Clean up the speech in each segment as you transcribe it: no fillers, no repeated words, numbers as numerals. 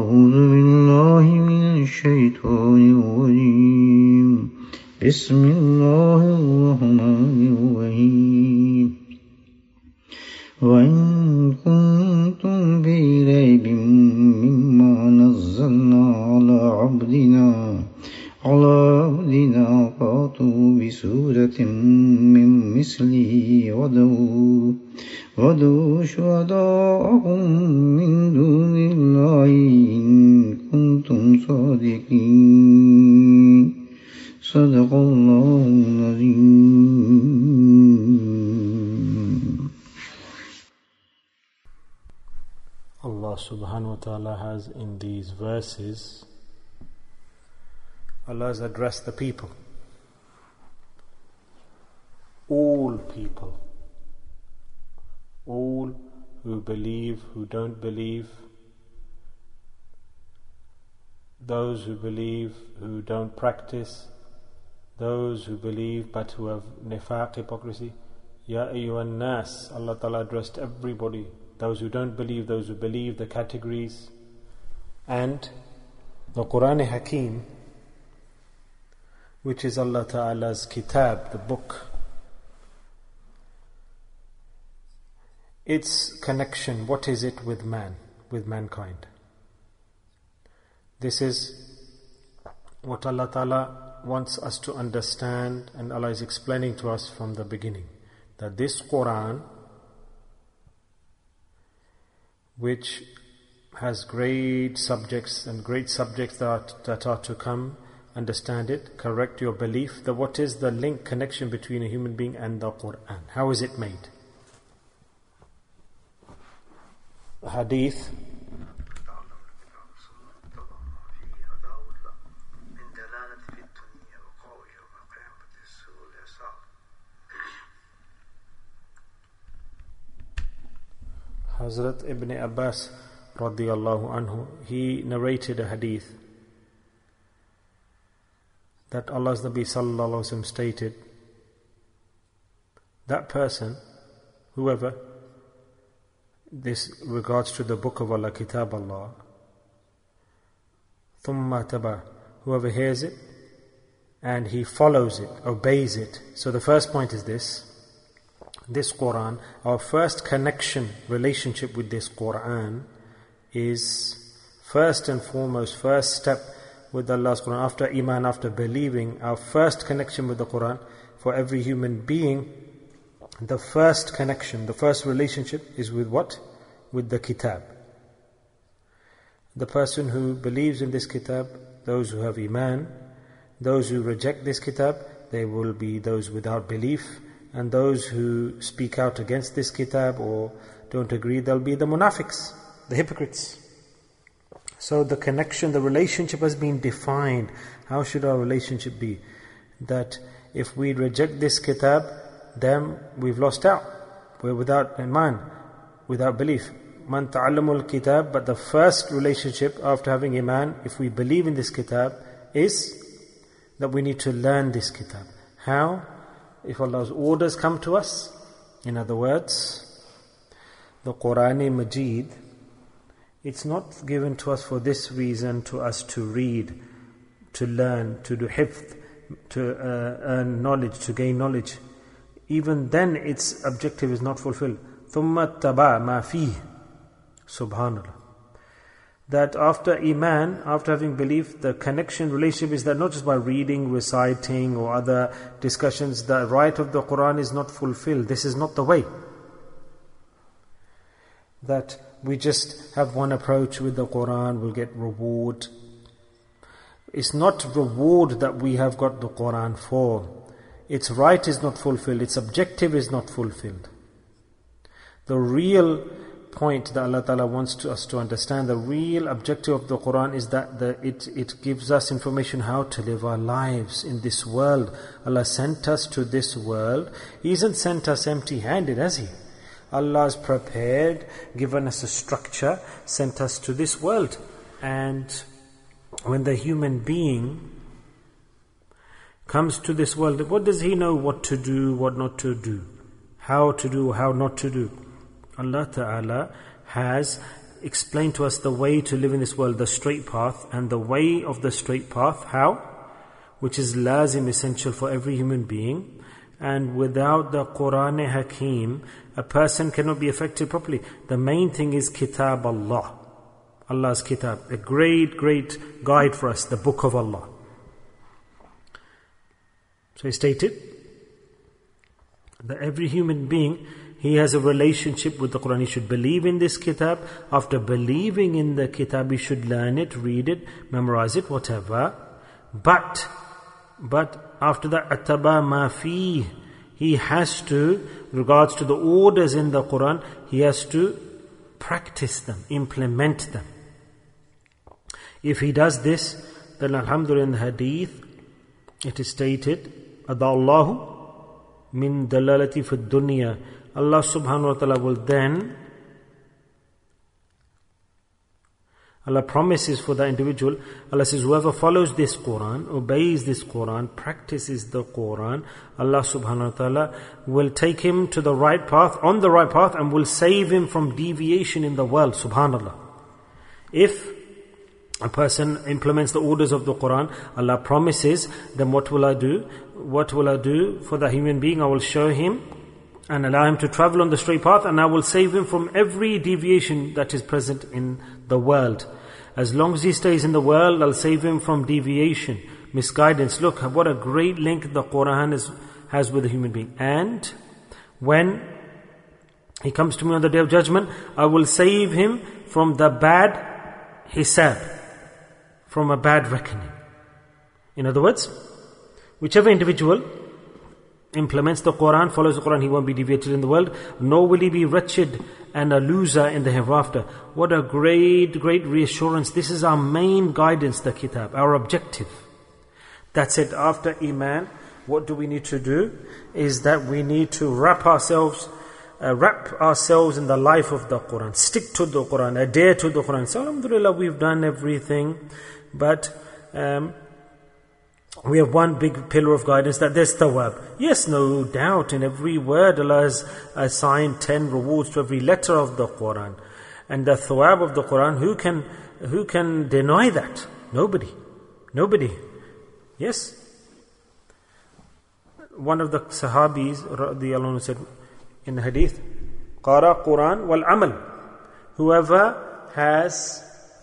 أعوذ بالله من الشيطان الرجيم بسم الله الرحمن الرحيم وإن كنتم في ريب مما نزلنا على عبدنا فأتوا بسورة من مثله ودعوا شهداءكم من دون الله إن كنتم صادقين صدق الله العظيم. Allah subhanahu wa ta'ala has in these verses, Allah has addressed the people, all people, all who believe, who don't believe, those who believe, who don't practice, those who believe but who have nifaq, hypocrisy. Ya ayyuhan nas, Allah Ta'ala addressed everybody, those who don't believe, those who believe, the categories. And the Quran Hakim, which is Allah Ta'ala's kitab, the book, its connection, what is it with man, with mankind? This is what Allah Ta'ala wants us to understand, and Allah is explaining to us from the beginning, that this Quran, which has great subjects and great subjects that are to come, understand it, correct your belief, that what is the link, connection between a human being and the Quran? How is it made? The hadith Hazrat Ibn Abbas radiyallahu anhu, he narrated a hadith that Allah's Nabi sallallahu alaihi wasallam stated, that person, whoever, this regards to the book of Allah, Kitab Allah, thumma taba, whoever hears it and he follows it, obeys it. So the first point is this Quran, our first connection, relationship with this Quran is first and foremost, first step with Allah's Quran, after Iman, after believing, our first connection with the Quran for every human being, the first connection, the first relationship is with what? With the Kitab. The person who believes in this Kitab, those who have Iman, those who reject this Kitab, they will be those without belief, and those who speak out against this Kitab or don't agree, they'll be the munafiqs, the hypocrites. So the connection, the relationship has been defined. How should our relationship be? That if we reject this Kitab, then we've lost out. We're without Iman, without belief. Man ta'allamul kitab, but the first relationship after having Iman, if we believe in this Kitab, is that we need to learn this Kitab. How? If Allah's orders come to us, in other words, the Quran Majid, it's not given to us for this reason, to us to read, to learn, to do hifth, to earn knowledge, to gain knowledge. Even then its objective is not fulfilled. ثُمَّ اتَّبَعَ مَا فِيهِ Subhanallah. That after Iman, after having belief, the connection, relationship is that not just by reading, reciting or other discussions, the right of the Quran is not fulfilled. This is not the way. That we just have one approach with the Quran, we'll get reward. It's not reward that we have got the Quran for. Its right is not fulfilled, its objective is not fulfilled. The real point that Allah Ta'ala wants us to understand, the real objective of the Quran is that it gives us information how to live our lives in this world. Allah sent us to this world. He hasn't sent us empty-handed, has He? Allah has prepared, given us a structure, sent us to this world. And when the human being comes to this world, what does he know what to do, what not to do? How to do, how not to do? Allah Ta'ala has explain to us the way to live in this world, the straight path, and the way of the straight path, how? Which is lazim, essential for every human being. And without the Quran Hakim, a person cannot be affected properly. The main thing is Kitab Allah. Allah's Kitab, a great, great guide for us, the Book of Allah. So he stated that every human being, he has a relationship with the Quran. He should believe in this Kitab. After believing in the Kitab, he should learn it, read it, memorize it, whatever. But after that, ataba ma fi, he has to, regards to the orders in the Quran, he has to practice them, implement them. If he does this, then alhamdulillah, in the hadith, it is stated, Adallahu min dalalati fi dunya. Allah subhanahu wa ta'ala will then, Allah promises for that individual, Allah says, whoever follows this Quran, obeys this Quran, practices the Quran, Allah subhanahu wa ta'ala will take him to the right path, on the right path, and will save him from deviation in the world, subhanallah. If a person implements the orders of the Quran, Allah promises, then what will I do? What will I do for the human being? I will show him and allow him to travel on the straight path, and I will save him from every deviation that is present in the world. As long as he stays in the world, I'll save him from deviation, misguidance. Look, what a great link the Quran has with the human being. And when he comes to me on the Day of Judgment, I will save him from the bad hisab, from a bad reckoning. In other words, whichever individual implements the Quran, follows the Quran, he won't be deviated in the world, nor will he be wretched and a loser in the hereafter. What a great, great reassurance. This is our main guidance, the Kitab, our objective. That's it. After Iman, what do we need to do? Is that we need to wrap ourselves in the life of the Quran. Stick to the Quran, adhere to the Quran. So alhamdulillah, we've done everything, but we have one big pillar of guidance, that there's thawab. Yes, no doubt, in every word Allah has assigned 10 rewards to every letter of the Quran. And the thawab of the Quran, who can deny that? Nobody. Yes. One of the Sahabis radiyallahu anhu said in the hadith, Qara Quran wal amal. Whoever has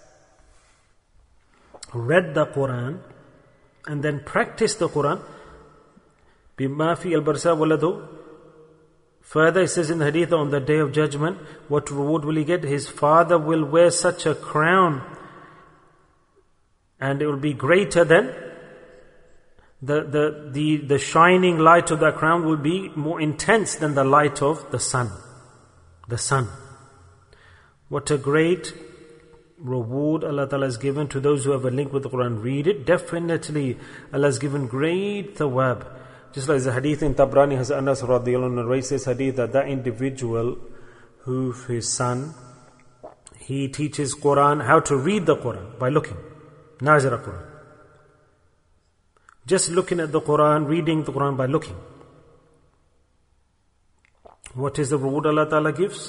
read the Quran and then practice the Quran, bima fi al-barsa waladu. Further, it says in the hadith, on the Day of Judgment, what reward will he get? His father will wear such a crown, and it will be greater than the shining light of that crown will be more intense than the light of the sun. The sun. What a great reward Allah Ta'ala has given to those who have a link with the Quran. Read it. Definitely Allah has given great thawab. Just like the hadith in Tabrani, has Anas radiyallahu anhu narrates this hadith, that individual who his son, he teaches Quran, how to read the Quran by looking. Nazira Quran. Just looking at the Quran, reading the Quran by looking. What is the reward Allah Ta'ala gives?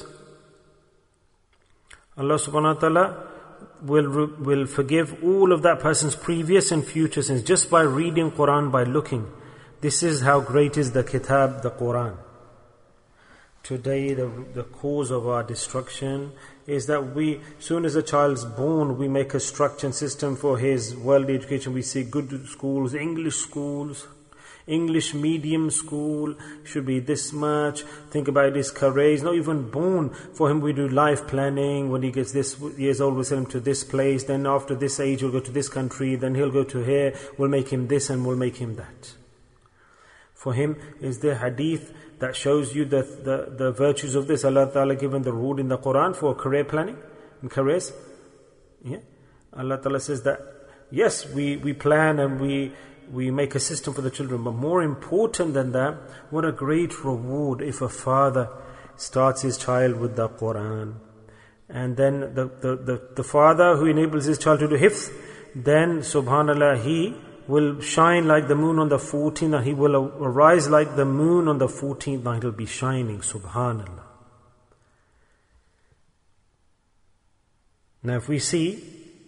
Allah subhanahu wa ta'ala will forgive all of that person's previous and future sins just by reading Quran, by looking. This is how great is the Kitab, the Quran. Today, the cause of our destruction is that soon as a child's born, we make a structure and system for his worldly education. We see good schools, English medium school should be this much. Think about his career. He's not even born. For him, we do life planning. When he gets this years old, we'll send him to this place. Then after this age, he'll go to this country. Then he'll go to here. We'll make him this and we'll make him that. For him is the hadith that shows you the virtues of this. Allah Ta'ala given the rule in the Quran for career planning and careers. Yeah. Allah Ta'ala says that, yes, we plan and we make a system for the children, but more important than that, what a great reward if a father starts his child with the Quran. And then the father who enables his child to do hifz, then subhanallah, he will shine like the moon on the 14th night. He will arise like the moon on the 14th night. He'll be shining, subhanallah. Now if we see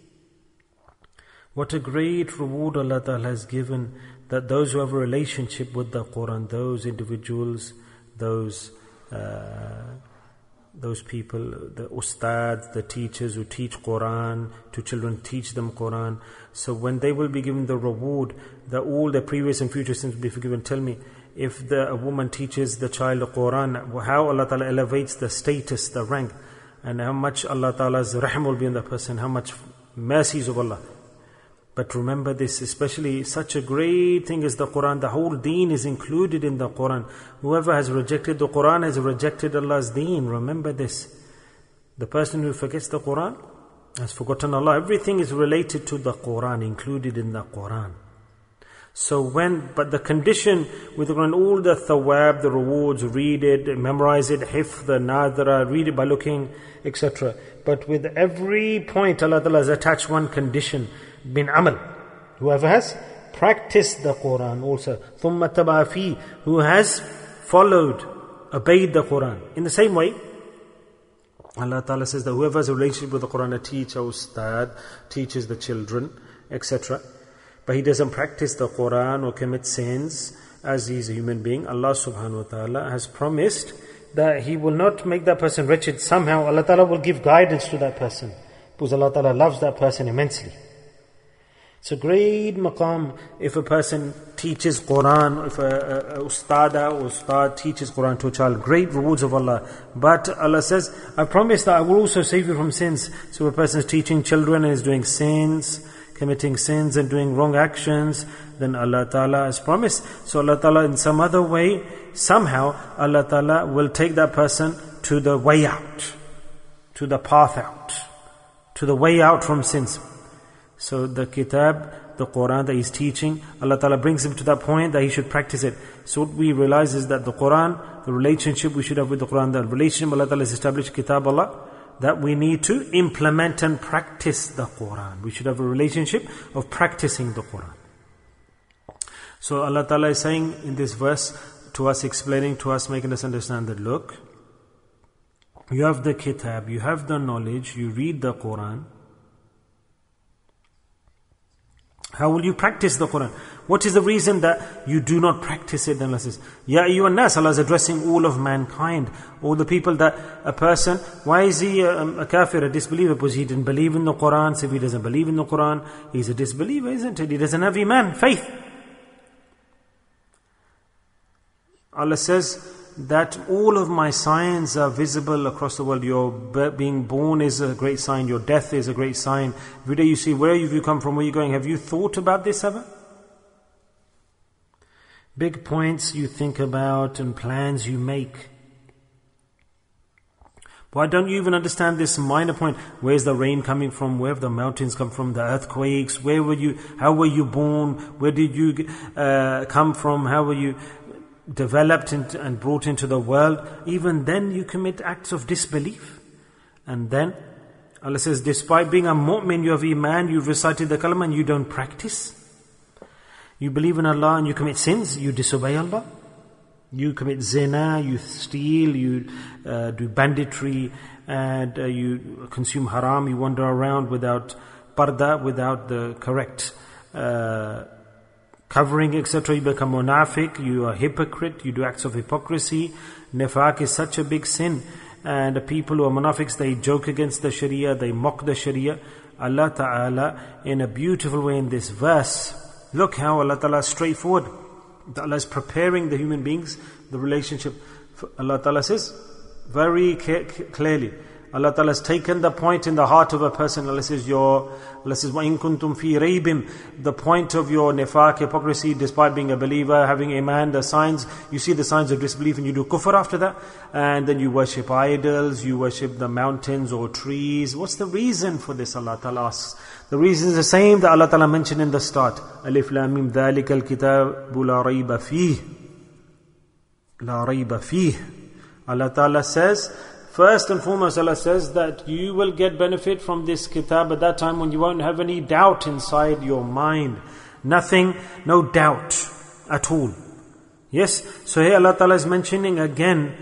what a great reward Allah Ta'ala has given, that those who have a relationship with the Quran, those individuals, those people, the ustads, the teachers who teach Quran to children, teach them Quran. So when they will be given the reward, that all their previous and future sins will be forgiven. Tell me, if a woman teaches the child the Quran, how Allah Ta'ala elevates the status, the rank, and how much Allah Ta'ala's rahm will be on the person, how much mercies of Allah. But remember this, especially such a great thing as the Quran, the whole deen is included in the Quran. Whoever has rejected the Quran has rejected Allah's deen. Remember this. The person who forgets the Quran has forgotten Allah. Everything is related to the Quran, included in the Quran. But the condition with the Quran, all the thawab, the rewards, read it, memorize it, hifz, the nadra, read it by looking, etc. But with every point, Allah Ta'ala has attached one condition, bin amal. Whoever has practiced the Quran also. Thumma tabafi, who has followed, obeyed the Quran. In the same way, Allah Ta'ala says that whoever has a relationship with the Quran, a teacher, ustad, teaches the children, etc., but he doesn't practice the Quran or commit sins as he is a human being, Allah subhanahu wa ta'ala has promised that He will not make that person wretched. Somehow Allah Ta'ala will give guidance to that person, because Allah Ta'ala loves that person immensely. It's a great maqam if a person teaches Quran, if a ustada or ustad teaches Quran to a child, great rewards of Allah. But Allah says, I promise that I will also save you from sins. So if a person is teaching children and is doing sins, committing sins and doing wrong actions, then Allah Ta'ala has promised. So Allah Ta'ala in some other way, somehow Allah Ta'ala will take that person to the way out, to the path out, to the way out from sins. So the kitab, the Quran that he's teaching, Allah Ta'ala brings him to that point that he should practice it. So what we realize is that the Quran, the relationship we should have with the Quran, the relationship Allah Ta'ala has established, kitab Allah, that we need to implement and practice the Quran. We should have a relationship of practicing the Quran. So Allah Ta'ala is saying in this verse to us, explaining to us, making us understand that, look, you have the kitab, you have the knowledge, you read the Quran. How will you practice the Quran? What is the reason that you do not practice it? Then Allah says, Ya ayyuhan nas, Allah is addressing all of mankind, all the people that a person, why is he a kafir, a disbeliever? Because he didn't believe in the Quran. So if he doesn't believe in the Quran, he's a disbeliever, isn't it? He doesn't have iman, faith. Allah says that all of my signs are visible across the world. Your being born is a great sign. Your death is a great sign. Every day you see, where have you come from? Where are you going? Have you thought about this ever? Big points you think about and plans you make. Why don't you even understand this minor point? Where's the rain coming from? Where have the mountains come from? The earthquakes? Where were you? How were you born? Where did you come from? How were you developed and brought into the world? Even then you commit acts of disbelief. And then Allah says, despite being a mu'min, you have iman, you've recited the kalama and you don't practice. You believe in Allah and you commit sins, you disobey Allah. You commit zina, you steal, you do banditry, and you consume haram, you wander around without parda, without the correct covering, etc. You become munafiq, you are hypocrite, you do acts of hypocrisy. Nifaq is such a big sin. And the people who are munafiqs, they joke against the Sharia, they mock the Sharia. Allah Ta'ala, in a beautiful way in this verse, look how Allah Ta'ala is straightforward. Allah is preparing the human beings, the relationship. Allah Ta'ala says very clearly, Allah Ta'ala has taken the point in the heart of a person. Allah says, وَإِن كُنْتُمْ فِي رَيْبٍ, the point of your nifaq, hypocrisy, despite being a believer, having iman, the signs, you see the signs of disbelief and you do kufr after that, and then you worship idols, you worship the mountains or trees. What's the reason for this? Allah Ta'ala asks. The reason is the same that Allah Ta'ala mentioned in the start. Alif Lam Mim, ذَلِكَ الْكِتَابُ لَا رَيْبَ فِيهِ لَا رَيْبَ فِيهِ. Allah Ta'ala says, first and foremost, Allah says that you will get benefit from this kitab at that time when you won't have any doubt inside your mind. Nothing, no doubt at all. Yes, so here Allah Ta'ala is mentioning again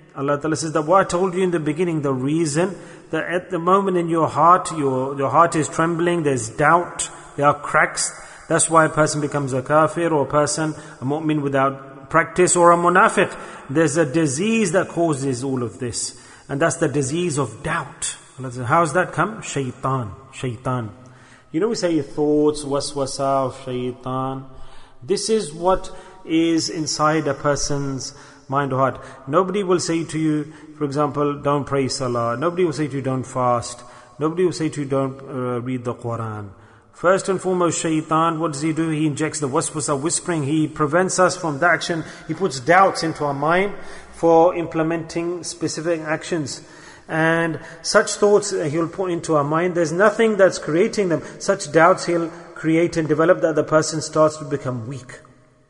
Allah Ta'ala says that what I told you in the beginning, the reason that at the moment in your heart, your heart is trembling, there's doubt, there are cracks. That's why a person becomes a kafir, or a mu'min without practice, or a munafiq. There's a disease that causes all of this. And that's the disease of doubt. How's that come? Shaitan. You know, we say thoughts, waswasa of shaitan. This is what is inside a person's mind or heart. Nobody will say to you, for example, don't pray salah. Nobody will say to you, don't fast. Nobody will say to you, don't read the Quran. First and foremost, shaitan, what does he do? He injects the waswasa, whispering. He prevents us from the action. He puts doubts into our mind for implementing specific actions. And such thoughts he'll put into our mind. There's nothing that's creating them. Such doubts he'll create and develop that the person starts to become weak.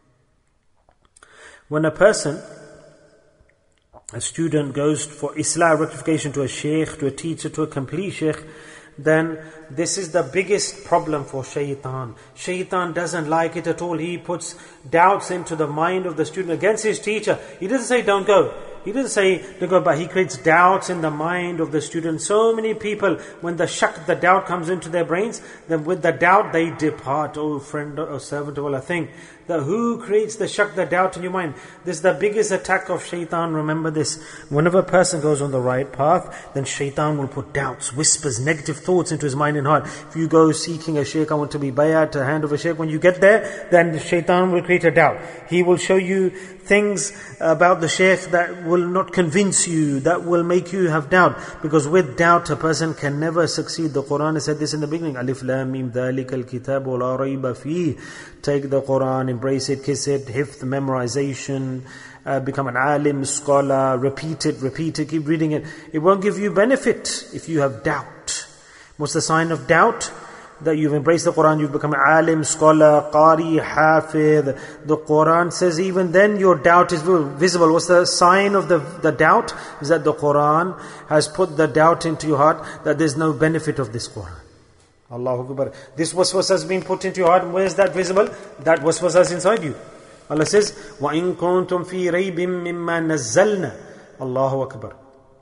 When a student goes for Islah rectification to a sheikh, to a teacher, to a complete sheikh, then this is the biggest problem for shaitan. Shaitan doesn't like it at all. He puts doubts into the mind of the student against his teacher. He doesn't say don't go. He doesn't say don't go, but he creates doubts in the mind of the student. So many people, when the doubt comes into their brains, then with the doubt they depart. Oh friend or servant of Allah, think that who creates the shak, the doubt in your mind? This is the biggest attack of shaitan. Remember this. Whenever a person goes on the right path, then shaitan will put doubts, whispers, negative thoughts into his mind and heart. If you go seeking a sheikh, I want to be bayat, a hand of a sheikh, when you get there, then the shaitan will create a doubt. He will show you things about the sheikh that will not convince you, that will make you have doubt. Because with doubt, a person can never succeed. The Quran has said this in the beginning. Alif Lam Mim Dhalikal Kitabu La Rayba Fi. Take the Quran, embrace it, kiss it, hifth, memorization, become an alim, scholar, repeat it, keep reading it. It won't give you benefit if you have doubt. What's the sign of doubt? That you've embraced the Quran, you've become an alim, scholar, qari, hafidh. The Quran says even then your doubt is visible. What's the sign of the doubt? Is that the Quran has put the doubt into your heart that there's no benefit of this Quran. Allahu Akbar. This waswasa has been put into your heart. Where is that visible? That waswasa is inside you. Allah says, وَإِن كُنْتُمْ فِي رَيْبٍ مِّمَّا نَزَّلْنَا. Allahu Akbar.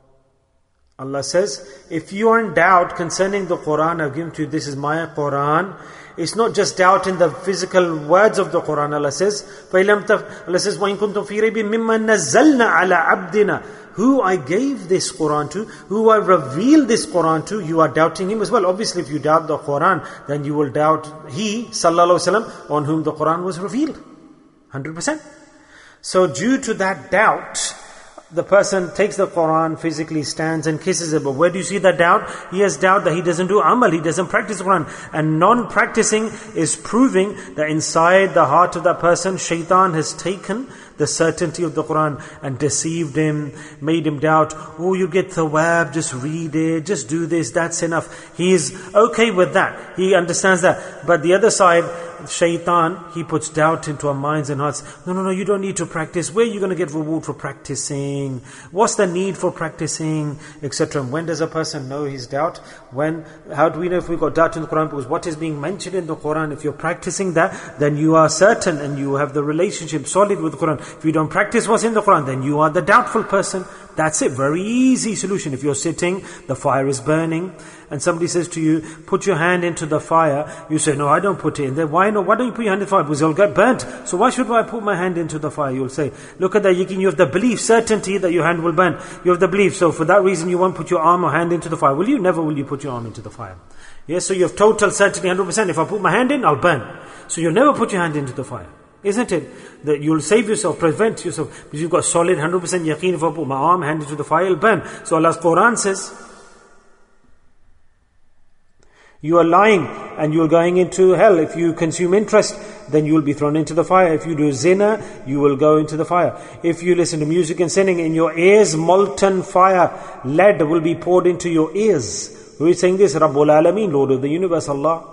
Allah says, if you are in doubt concerning the Quran I've given to you, this is my Quran. It's not just doubt in the physical words of the Quran. Allah says, Allah says, وَإِن كُنْتُمْ فِي رَيْبٍ مِّمَّا نَزَّلْنَا عَلَىٰ عَبْدِنَا. Who I gave this Quran to, who I revealed this Quran to, you are doubting him as well. Obviously, if you doubt the Quran, then you will doubt he, sallallahu alaihi wasallam, on whom the Quran was revealed. 100%. So due to that doubt, the person takes the Quran, physically stands and kisses it. But where do you see that doubt? He has doubt that he doesn't do amal, he doesn't practice the Quran. And non-practicing is proving that inside the heart of that person, shaitan has taken the certainty of the Quran and deceived him, made him doubt. Oh, you get thawab, just read it, just do this, that's enough. He is okay with that. He understands that. But the other side, shaitan, he puts doubt into our minds and hearts. No, you don't need to practice. Where are you going to get reward for practicing? What's the need for practicing? Etc. When does a person know his doubt? How do we know if we've got doubt in the Quran? Because what is being mentioned in the Quran, if you're practicing that, then you are certain and you have the relationship solid with the Quran. If you don't practice what's in the Quran, then you are the doubtful person. That's it. Very easy solution. If you're sitting, the fire is burning, and somebody says to you, put your hand into the fire. You say, no, I don't put it in there. Why not? Why don't you put your hand in the fire? Because it'll get burnt. So why should I put my hand into the fire? You'll say, look at that yaqeen. You have the belief, certainty that your hand will burn. You have the belief. So for that reason, you won't put your arm or hand into the fire. Will you? Never will you put your arm into the fire. Yes, so you have total certainty, 100%. If I put my hand in, I'll burn. So you'll never put your hand into the fire. Isn't it? That you'll save yourself, prevent yourself. Because you've got solid 100% yaqeen. If I put my arm, hand into the fire, it'll burn. So Allah's Quran says, you are lying and you are going into hell. If you consume interest, then you will be thrown into the fire. If you do zina, you will go into the fire. If you listen to music and sinning, in your ears, molten fire, lead will be poured into your ears. Who is saying this? Rabbul Alameen, Lord of the universe, Allah.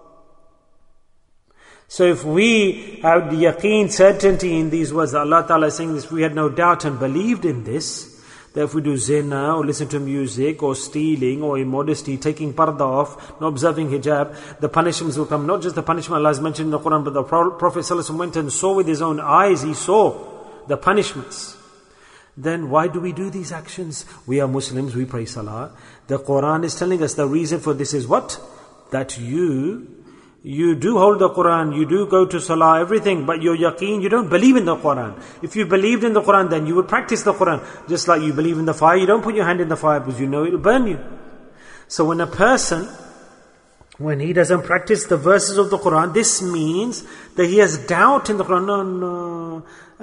So if we have the yaqeen, certainty in these words, Allah Ta'ala is saying this, we had no doubt and believed in this, that if we do zina or listen to music or stealing or immodesty, taking parda off, not observing hijab, the punishments will come. Not just the punishment Allah has mentioned in the Quran, but the Prophet ﷺ went and saw with his own eyes, he saw the punishments. then why do we do these actions? We are Muslims, we pray salah. The Quran is telling us the reason for this is what? That you do hold the Quran, you do go to salah, everything, but your yaqeen, you don't believe in the Quran. If you believed in the Quran, then you would practice the Quran. Just like you believe in the fire, you don't put your hand in the fire because you know it will burn you. So when a person, when he doesn't practice the verses of the Quran, this means that he has doubt in the Quran.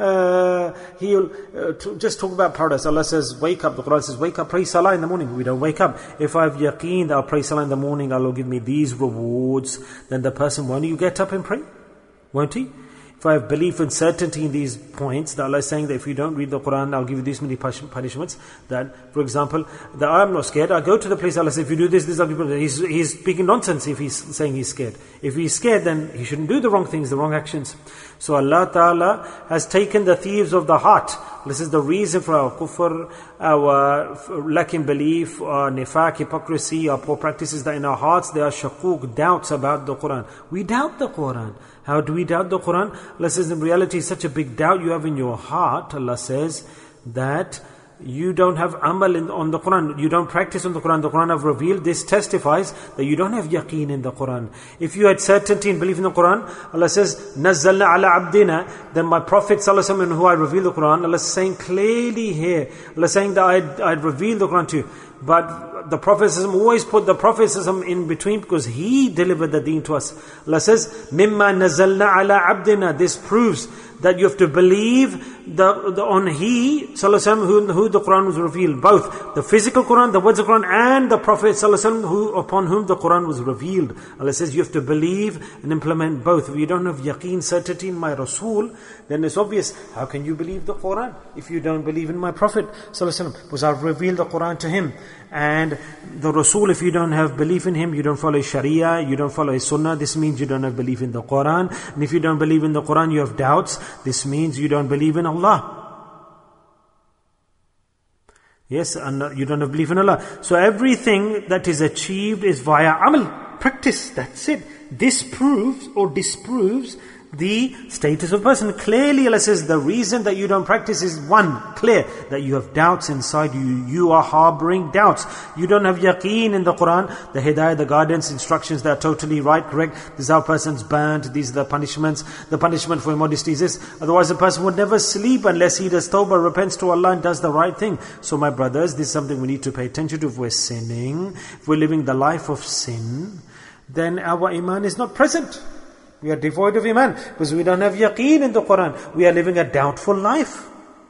He'll just talk about paradise. Allah says, wake up. The Quran says, wake up, pray salah in the morning. We don't wake up. If I have yaqeen that I'll pray salah in the morning, Allah will give me these rewards, then the person, won't you get up and pray? Won't he? If I have belief and certainty in these points, that Allah is saying that if you don't read the Quran, I'll give you these many punishments. That, for example, that I'm not scared. I go to the place, Allah says, if you do this, I'll give you. He's speaking nonsense if he's saying he's scared. If he's scared, then he shouldn't do the wrong things, the wrong actions. So Allah Ta'ala has taken the thieves of the heart. This is the reason for our kufr, our lacking belief, our nifaq, hypocrisy, our poor practices, that in our hearts there are shakuk, doubts about the Quran. We doubt the Quran. How do we doubt the Quran? Allah says in reality such a big doubt you have in your heart. Allah says that you don't have amal on the Quran. You don't practice on the Quran. The Quran have revealed. This testifies that you don't have yaqeen in the Quran. If you had certainty and belief in the Quran, Allah says, Nazzalna ala abdina, then my Prophet ﷺ, in who I revealed the Quran, Allah is saying clearly here, Allah is saying that I'd revealed the Quran to you. But the Prophet always put the Prophet in between because he delivered the deen to us. Allah says, Mimma nazzalna ala abdina. This proves that you have to believe on He ﷺ, who the Quran was revealed. Both the physical Quran, the words of Quran, and the Prophet ﷺ, upon whom the Quran was revealed. Allah says you have to believe and implement both. If you don't have yaqeen, certainty in my Rasul, then it's obvious. How can you believe the Quran if you don't believe in my Prophet ﷺ? Because I've revealed the Quran to him. And the Rasul, if you don't have belief in him, you don't follow Sharia, you don't follow his Sunnah, this means you don't have belief in the Quran. And if you don't believe in the Quran, you have doubts, this means you don't believe in Allah. Yes, and you don't have belief in Allah. So everything that is achieved is via amal, practice, that's it. This proves or disproves the status of person. Clearly Allah says the reason that you don't practice is one, clear, that you have doubts inside you. You are harboring doubts. You don't have yaqeen in the Quran, the hidayah, the guidance, instructions that are totally right, correct. This is how a person's burnt. These are the punishments. The punishment for immodesty is this. Otherwise a person would never sleep unless he does tawbah, repents to Allah and does the right thing. So my brothers, this is something we need to pay attention to. If we're sinning, if we're living the life of sin, then our iman is not present. We are devoid of iman because we don't have yaqeen in the Quran. We are living a doubtful life.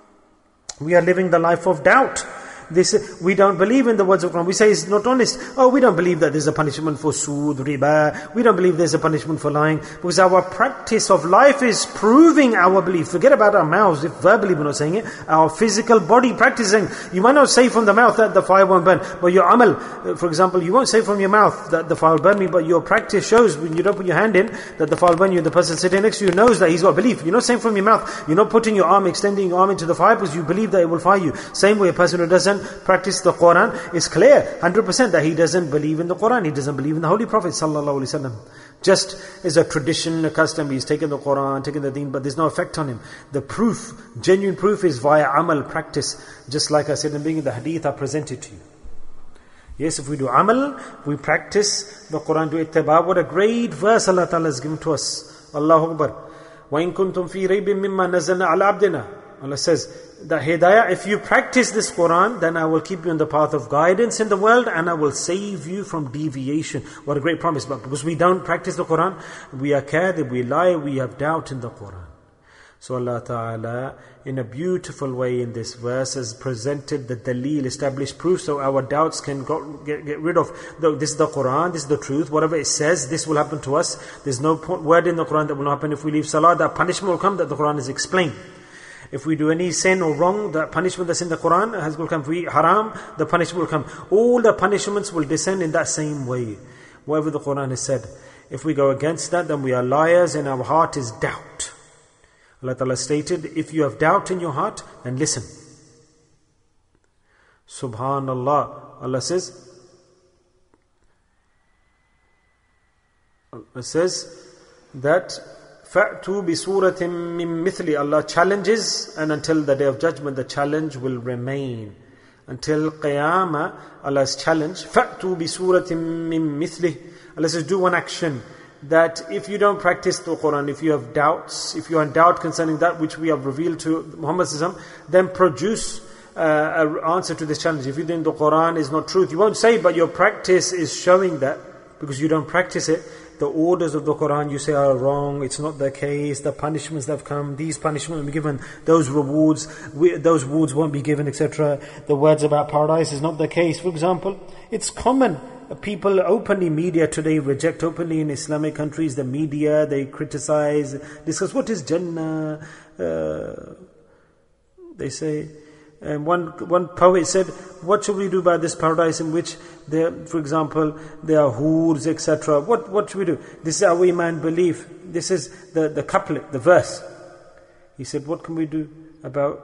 We are living the life of doubt. We don't believe in the words of Quran. We say it's not honest. Oh, we don't believe that there's a punishment for sood, riba. We don't believe there's a punishment for lying. Because our practice of life is proving our belief. Forget about our mouths, if verbally we're not saying it. Our physical body practicing. You might not say from the mouth that the fire won't burn. But your amal, for example, you won't say from your mouth that the fire will burn me. But your practice shows when you don't put your hand in that the fire will burn you. The person sitting next to you knows that he's got belief. You're not saying from your mouth. You're not putting your arm, extending your arm into the fire because you believe that it will fire you. Same way a person who doesn't practice the Quran is clear 100% that he doesn't believe in the Quran, he doesn't believe in the Holy Prophet sallallahu alaihi wasallam. Just as a tradition, a custom, he's taken the Quran, taken the deen, but there's no effect on him. The proof, genuine proof, is via amal, practice. Just like I said in the beginning, the hadith I presented to you. Yes, if we do amal, we practice the Quran, do ittiba. What a great verse Allah Ta'ala has given to us. Allahu Akbar. وَإِن كُنْتُمْ فِي رَيْبٍ مِّمَّا نَزَّلْنَا عَلَى عَبْدِنَا. Allah says, the hidayah, if you practice this Quran, then I will keep you on the path of guidance in the world and I will save you from deviation. What a great promise. But because we don't practice the Quran, we are kadhib, we lie, we have doubt in the Quran. So Allah Ta'ala, in a beautiful way in this verse, has presented the daleel, established proof, so our doubts can get rid of. This is the Quran, this is the truth, whatever it says, this will happen to us. There's no word in the Quran that will not happen if we leave salah. That punishment will come, that the Quran is explained. If we do any sin or wrong, the punishment that's in the Quran will come. If we haram, the punishment will come. All the punishments will descend in that same way. Whatever the Quran has said. If we go against that, then we are liars and our heart is doubt. Allah Ta'ala stated, if you have doubt in your heart, then listen. Subhanallah. Allah says that فَأْتُوا بِسُورَةٍ مِّن مِثْلِ. Allah challenges, and until the day of judgment the challenge will remain. Until Qiyamah, Allah's challenge. فَأْتُوا بِسُورَةٍ مِّن مِثْلِ. Allah says, do one action. That if you don't practice the Quran, if you have doubts, if you are in doubt concerning that which we have revealed to Muhammad sallallahu alaihi wasallam, then produce an answer to this challenge. If you think the Quran is not truth, you won't say, but your practice is showing that, because you don't practice it. The orders of the Quran you say are wrong, it's not the case, the punishments that have come, these punishments will be given, those rewards won't be given, etc. The words about paradise is not the case. For example, it's common. People openly, media today reject openly in Islamic countries, the media, they criticize, discuss what is Jannah. They say, and one poet said, what should we do about this paradise in which there, for example, there are hoors, etc. What should we do? This is our Iman belief. This is the couplet, the verse. He said, what can we do about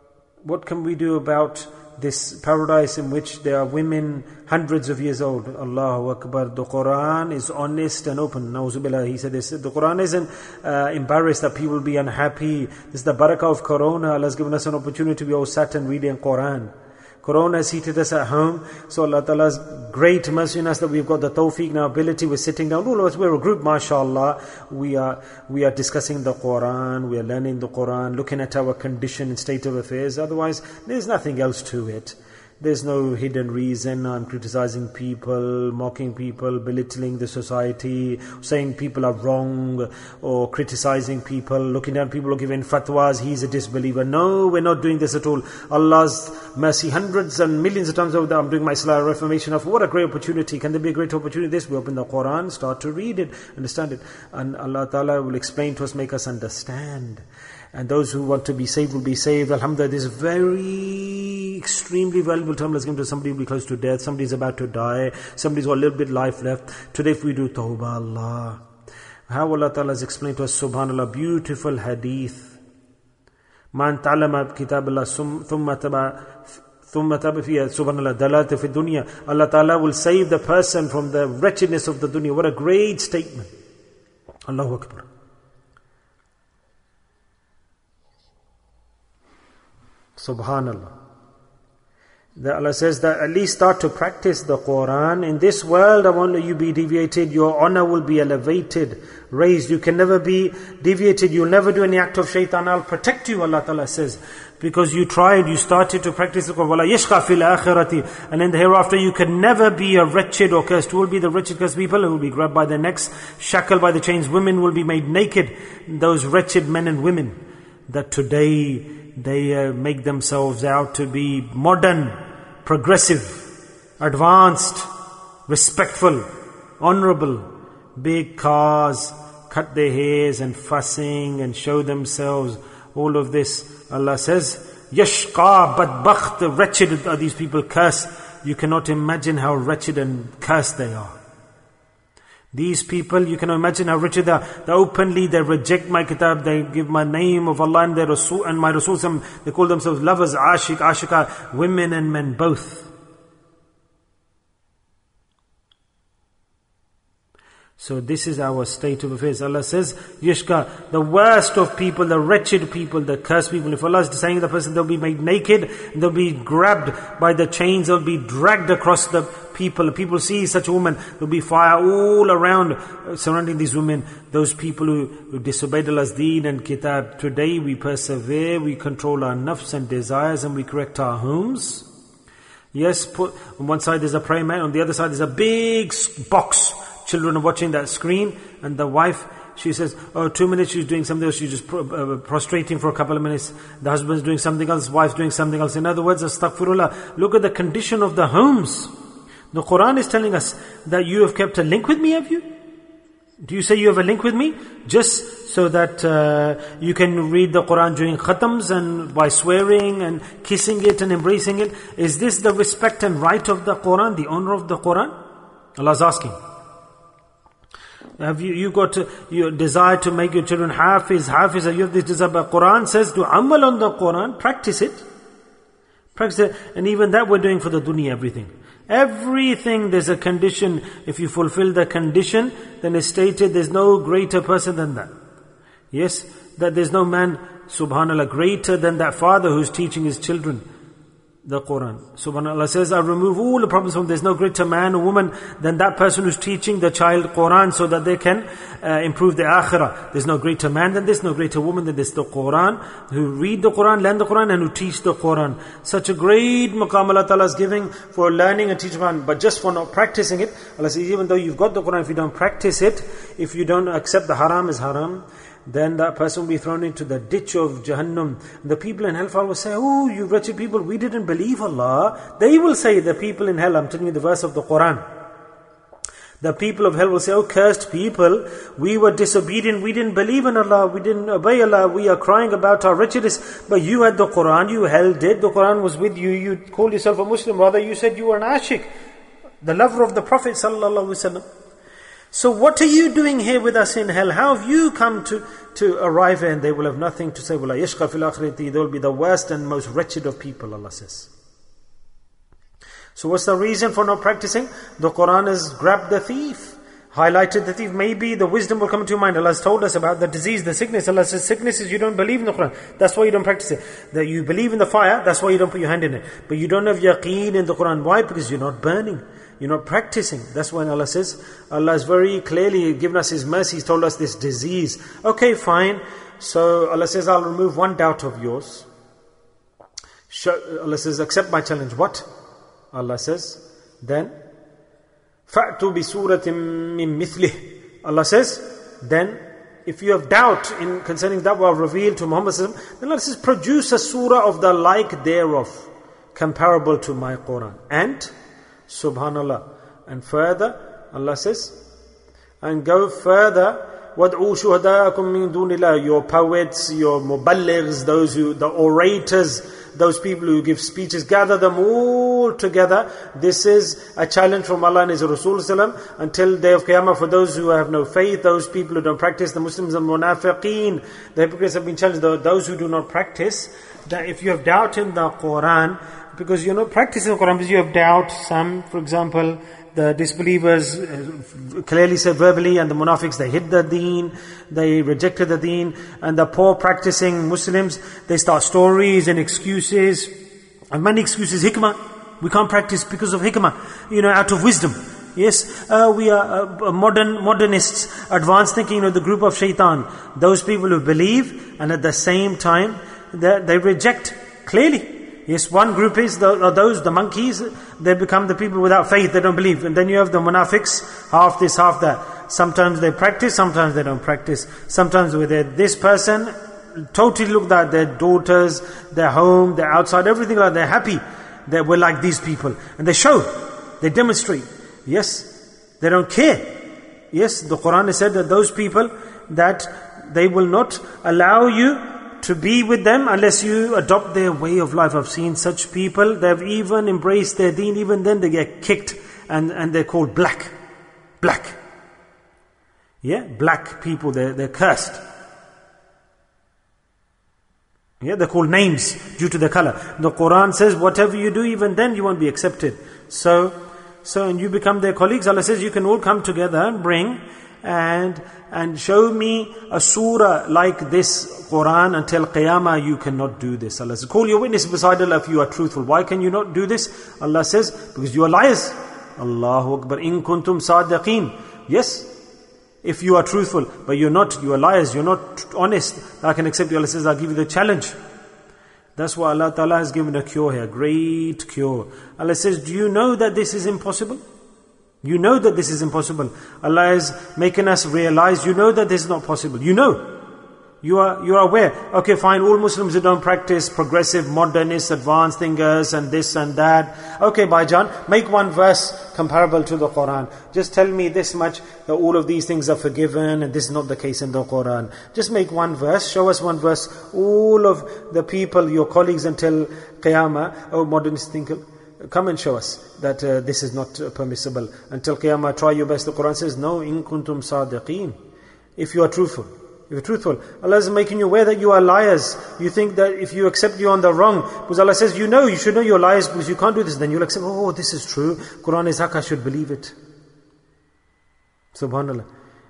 this paradise in which there are women hundreds of years old? Allahu Akbar. The Quran is honest and open. Nauzubillah. He said this. The Quran isn't embarrassed that people will be unhappy. This is the barakah of Corona. Allah has given us an opportunity. We all sat and reading Quran. Corona has seated us at home. So Allah Ta'ala's great mercy in us that we've got the tawfiq and ability. We're sitting down. All of us, we're a group, mashallah. We are discussing the Quran. We are learning the Quran, looking at our condition and state of affairs. Otherwise, there's nothing else to it. There's no hidden reason. I'm criticizing people, mocking people, belittling the society, saying people are wrong, or criticizing people, looking down people, giving fatwas, he's a disbeliever. No, we're not doing this at all. Allah's mercy, hundreds and millions of times over there, I'm doing my Salah reformation of what a great opportunity. Can there be a great opportunity? This, we open the Quran, start to read it, understand it. And Allah Ta'ala will explain to us, make us understand. And those who want to be saved will be saved. Alhamdulillah, this is very extremely valuable time. Let's give to somebody who will be close to death. Somebody's about to die. Somebody's got a little bit life left. Today if we do tawbah, Allah. How Allah Ta'ala has explained to us, subhanAllah, beautiful hadith. Man ta'alama kitab Allah thumma taba fiya, subhanAllah, dalalata fi dunya. Allah Ta'ala will save the person from the wretchedness of the dunya. What a great statement. Allahu Akbar. Subhanallah. That Allah says that at least start to practice the Quran. In this world, I won't let you be deviated. Your honor will be elevated, raised. You can never be deviated. You'll never do any act of shaitan. I'll protect you, Allah Ta'ala says. Because you tried, you started to practice the Quran. وَلَا يَشْقَى فِي الْآخِرَةِ. And in the hereafter, you can never be a wretched or cursed. Who will be the wretched cursed people? Who will be grabbed by their necks, shackled by the chains. Women will be made naked. Those wretched men and women that today they make themselves out to be modern, progressive, advanced, respectful, honorable, big cars, cut their hairs and fussing and show themselves. All of this, Allah says, Yashqa badbakht, wretched are these people, cursed. You cannot imagine how wretched and cursed they are. These people, you can imagine how wretched they are. They openly, they reject my kitab, they give my name of Allah and their Rasul and my Rasul. They call themselves lovers, ashik, ashika, women and men both. So this is our state of affairs. Allah says, Yashka, the worst of people, the wretched people, the cursed people. If Allah is saying the person, they'll be made naked, they'll be grabbed by the chains, they'll be dragged across the people. People see such a woman, there'll be fire all around surrounding these women. Those people who disobeyed Allah's deen and kitab. Today we persevere, we control our nafs and desires, and we correct our homes. Yes, on one side there's a prayer mat, on the other side there's a big box. Children are watching that screen, and the wife, she says, 2 minutes she's doing something else, she's just prostrating for a couple of minutes. The husband's doing something else, wife's doing something else. In other words, astaghfirullah. Look at the condition of the homes. The Quran is telling us that you have kept a link with me, have you? Do you say you have a link with me? Just so that you can read the Quran during khatams and by swearing and kissing it and embracing it. Is this the respect and right of the Quran, the honor of the Quran? Allah's asking. Have you got your desire to make your children hafiz, you have this desire, but Quran says to amal on the Quran, practice it. And even that we're doing for the dunya, everything there's a condition. If you fulfill the condition, then it's stated there's no greater person than that. Yes, that there's no man, subhanAllah, greater than that father who's teaching his children the Quran. SubhanAllah says, I remove all the problems from there's no greater man or woman than that person who's teaching the child Quran so that they can improve their akhirah. There's no greater man than this, no greater woman than this. The Quran, who read the Quran, learn the Quran, and who teach the Quran. Such a great maqam Allah Ta'ala is giving for learning and teaching Quran, but just for not practicing it. Allah says, even though you've got the Quran, if you don't practice it, if you don't accept the haram as haram, then that person will be thrown into the ditch of Jahannam. The people in hellfire will say, oh, you wretched people, we didn't believe Allah. They will say, the people in hell, I'm telling you the verse of the Quran. The people of hell will say, oh cursed people, we were disobedient, we didn't believe in Allah, we didn't obey Allah, we are crying about our wretchedness. But you had the Quran, you held it, the Quran was with you, you called yourself a Muslim, rather you said you were an ashik, the lover of the Prophet sallallahu alaihi wasallam. So what are you doing here with us in hell? How have you come to arrive here? And they will have nothing to say. وَلَا يَشْقَى فِي الْآخِرَةِ. They will be the worst and most wretched of people, Allah says. So what's the reason for not practicing? The Quran has grabbed the thief, highlighted the thief. Maybe the wisdom will come into your mind. Allah has told us about the disease, the sickness. Allah says sickness is you don't believe in the Quran. That's why you don't practice it. That you believe in the fire, that's why you don't put your hand in it. But you don't have yaqeen in the Quran. Why? Because you're not burning. You're not practicing. That's when Allah says, Allah has very clearly given us His mercy. He's told us this disease. Okay, fine. So Allah says, I'll remove one doubt of yours. Allah says, accept my challenge. What? Allah says, then, فَأْتُوا بِسُورَةٍ مِّن مِثْلِهِ. Allah says, then, if you have doubt in concerning that what I've revealed to Muhammad, then Allah says, produce a surah of the like thereof, comparable to my Quran. And, subhanallah, and further, Allah says, and go further, وَادْعُوا شُهَدَاءَكُم مِّن دُونِ اللَّهِ. Your poets, your muballighs, those who, the orators, those people who give speeches, gather them all together. This is a challenge from Allah and His Rasul ﷺ until day of Qiyamah for those who have no faith, those people who don't practice, the Muslims and munafiqeen. The hypocrites have been challenged, those who do not practice, that if you have doubt in the Quran, because you're not practicing the Quran, because you have doubt, some, for example, the disbelievers clearly said verbally, and the munafiqs, they hid the deen, they rejected the deen, and the poor practicing Muslims, they start stories and excuses, and many excuses, hikmah, we can't practice because of hikmah, out of wisdom. Yes, we are modernists, advanced thinking, the group of shaitan, those people who believe, and at the same time, they reject clearly. Yes, one group is the monkeys, they become the people without faith, they don't believe. And then you have the munafiqs, half this, half that. Sometimes they practice, sometimes they don't practice. Sometimes with this person, totally look at their daughters, their home, their outside, everything like that. They're happy that we're like these people. And they show, they demonstrate. Yes, they don't care. Yes, the Quran has said that those people, that they will not allow you to be with them unless you adopt their way of life. I've seen such people, they've even embraced their deen, even then they get kicked and they're called black. Yeah, black people, they're cursed. Yeah, they're called names due to their color. The Quran says whatever you do, even then you won't be accepted. So and you become their colleagues. Allah says you can all come together and bring and show me a surah like this Quran until Qiyamah. You cannot do this. Allah says, call your witness beside Allah if you are truthful. Why can you not do this? Allah says, because you are liars. Allahu Akbar. In kuntum sadiqeen. Yes, if you are truthful, but you're not, you are liars, you're not honest, I can accept you. Allah says, I'll give you the challenge. That's why Allah Ta'ala has given a cure here, great cure. Allah says, do you know that this is impossible? You know that this is impossible. Allah is making us realize, you know that this is not possible. You know. You are aware. Okay, fine, all Muslims who don't practice progressive, modernist, advanced thinkers and this and that. Okay, Baijan, make one verse comparable to the Quran. Just tell me this much, that all of these things are forgiven and this is not the case in the Quran. Just make one verse, show us one verse. All of the people, your colleagues until Qiyamah, oh modernist thinker, come and show us that this is not permissible. Until Qiyamah, try your best. The Quran says, no, in kuntum sadiqeen. If you are truthful. If you're truthful. Allah is making you aware that you are liars. You think that if you accept you're on the wrong. Because Allah says, you should know you're liars because you can't do this. Then you'll accept, oh, this is true. Quran is haqq, I should believe it. Subhanallah.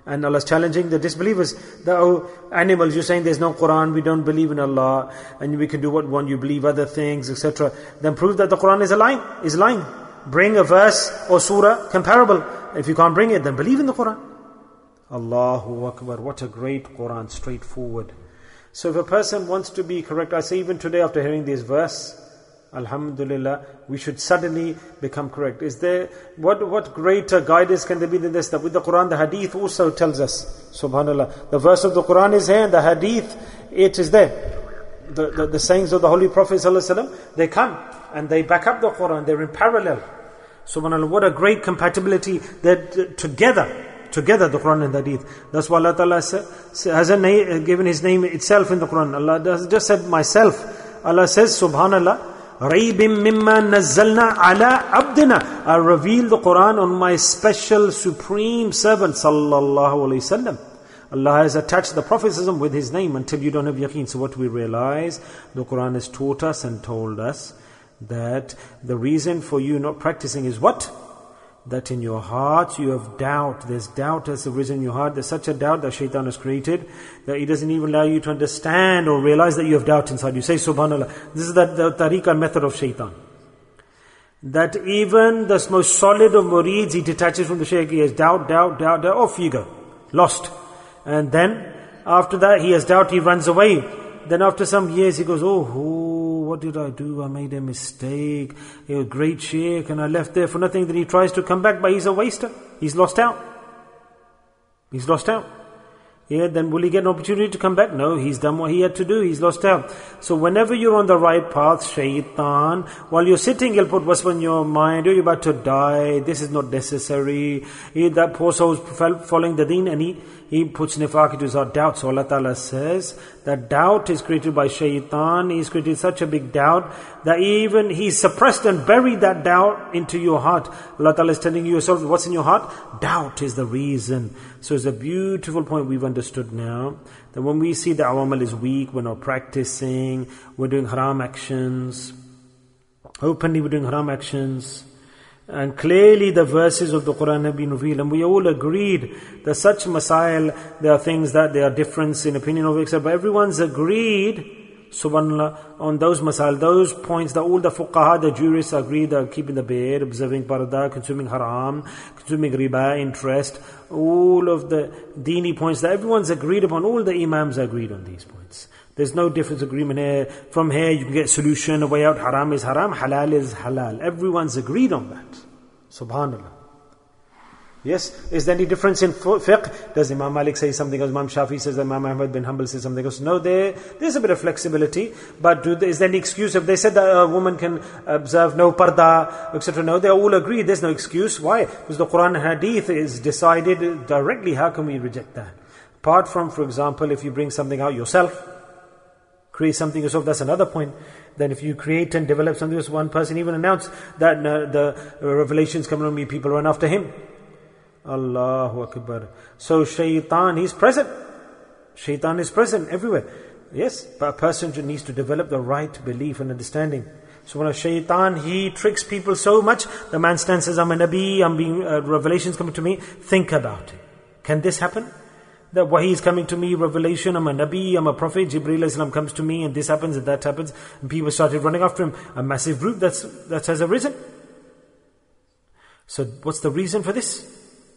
And Allah is challenging the disbelievers. The animals, you're saying there's no Quran, we don't believe in Allah, and we can do what we want, you believe other things, etc. Then prove that the Quran is lying. Bring a verse or surah comparable. If you can't bring it, then believe in the Quran. Allahu Akbar, what a great Quran, straightforward. So if a person wants to be correct, I say even today after hearing this verse, Alhamdulillah, we should suddenly become correct. Is there, what greater guidance can there be than this? That with the Quran, the Hadith also tells us, subhanallah, the verse of the Quran is here, and the Hadith, it is there. The sayings of the Holy Prophet ﷺ, they come and they back up the Quran, they're in parallel. Subhanallah, what a great compatibility that together the Quran and the Hadith. That's why Allah Ta'ala has given His name itself in the Quran. Allah just said myself. Allah says, subhanallah, رَيْبٍ مِمَّا نَزَّلْنَا عَلَىٰ عَبْدِنَا. I revealed the Quran on my special supreme servant sallallahu alayhi wasallam. Allah has attached the Prophetism with His name until you don't have yaqeen. So what we realize, the Quran has taught us and told us that the reason for you not practicing is what? That in your heart you have doubt. There's doubt has arisen in your heart. There's such a doubt that shaitan has created that he doesn't even allow you to understand or realize that you have doubt inside you. Say subhanallah. This is the tariqah method of shaitan. That even the most solid of murids, he detaches from the shaykh. He has doubt, off you go. Lost. And then after that he has doubt, he runs away. Then after some years he goes, what did I do? I made a mistake. He was a great shaykh and I left there for nothing. Then he tries to come back, but he's a waster. He's lost out. Yeah, then will he get an opportunity to come back? No, he's done what he had to do. He's lost out. So whenever you're on the right path, shaitan, while you're sitting, he'll put what's in your mind, you're about to die, this is not necessary. That poor soul's following the deen, and he puts nifaq into his heart, doubt. So Allah Ta'ala says that doubt is created by shaitan. He's created such a big doubt that even he's suppressed and buried that doubt into your heart. Allah Ta'ala is telling you yourself, what's in your heart? Doubt is the reason. So it's a beautiful point we've understood now, that when we see the awamal is weak, we're not practicing, we're doing haram actions, openly we're doing haram actions, and clearly the verses of the Quran have been revealed, and we all agreed that such masail, there are things that there are difference in opinion of, etc. But everyone's agreed, subhanAllah, on those masail, those points that all the fuqaha, the jurists agreed that keeping the beard, observing parda, consuming haram, consuming riba, interest, all of the deeni points that everyone's agreed upon, all the imams agreed on these points. There's no difference agreement here. From here you can get solution, a way out. Haram is haram, halal is halal. Everyone's agreed on that. Subhanallah. Yes, is there any difference in fiqh? Does Imam Malik say something else? Imam Shafi says that Imam Ahmad bin Hanbal says something else? No, there's a bit of flexibility. But is there any excuse? If they said that a woman can observe no parda, etc. No, they all agree. There's no excuse. Why? Because the Quran and Hadith is decided directly. How can we reject that? Apart from, for example, if you bring something out yourself, create something yourself, that's another point. Then if you create and develop something, as one person even announced that the revelations coming on me, people run after him. Allahu Akbar. So shaitan, he's present. Shaitan is present everywhere. Yes, but a person needs to develop the right belief and understanding. So when a shaitan, he tricks people so much, the man stands and says, I'm a Nabi, I'm being, revelations coming to me. Think about it. Can this happen? That wahi is coming to me, revelation, I'm a Nabi, I'm a Prophet, Jibreel Islam comes to me, and this happens and that happens, and people started running after him. A massive group that has arisen. So what's the reason for this?